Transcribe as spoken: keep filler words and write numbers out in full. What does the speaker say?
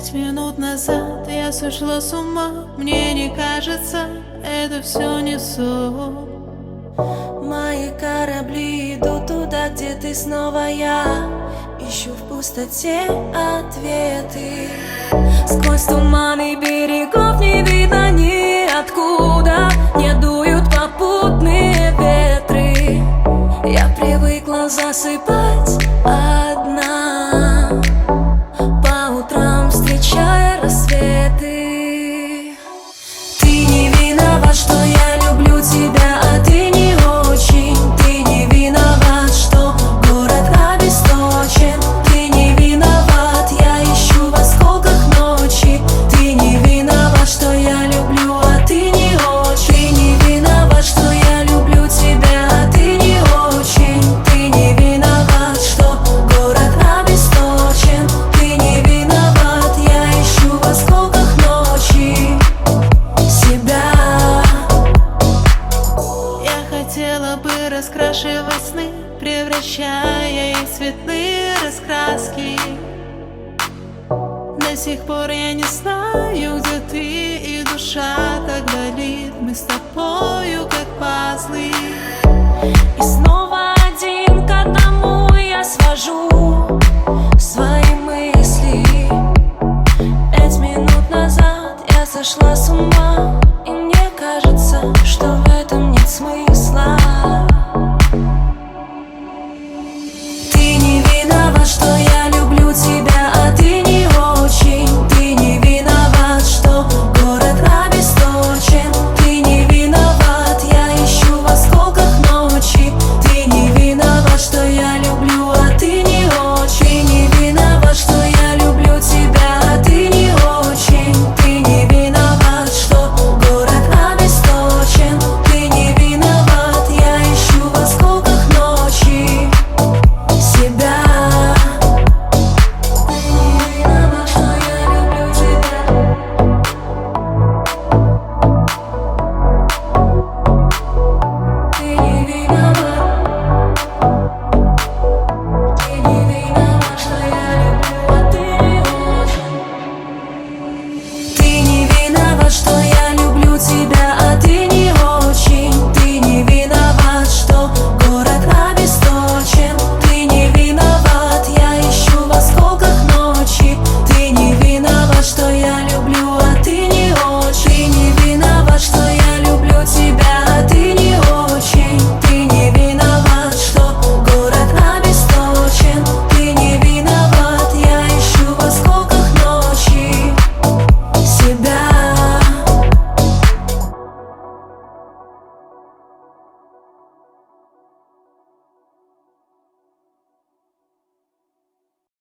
Пять минут назад я сошла с ума. Мне не кажется, это все не сон. Мои корабли идут туда, где ты снова я. Ищу в пустоте ответы. Сквозь туманы берегов не видно ниоткуда. Не дуют попутные ветры. Я привыкла засыпать одна, по утрам встречая рассветы. Ты не виноват, что я люблю тебя, а ты не очень. Ты не виноват, что город обесточен. Ты не виноват, я ищу в осколках ночи. Ты не виноват, что я люблю, а ты не очень. Ты не виноват, что я люблю тебя, а ты не очень. Ты не виноват, что город обесточен. Ты не виноват, я ищу в осколках ночи себя. Я хотела бы раскрашивать сны, превращая их в цветные раскраски. До сих пор я не знаю, где ты, и душа так болит. Мы с тобою как пазлы. И снова один к одному я свожу свои мысли. Пять минут назад я сошла с ума, и мне кажется, что в этом нет смысла. Ты не виноват, что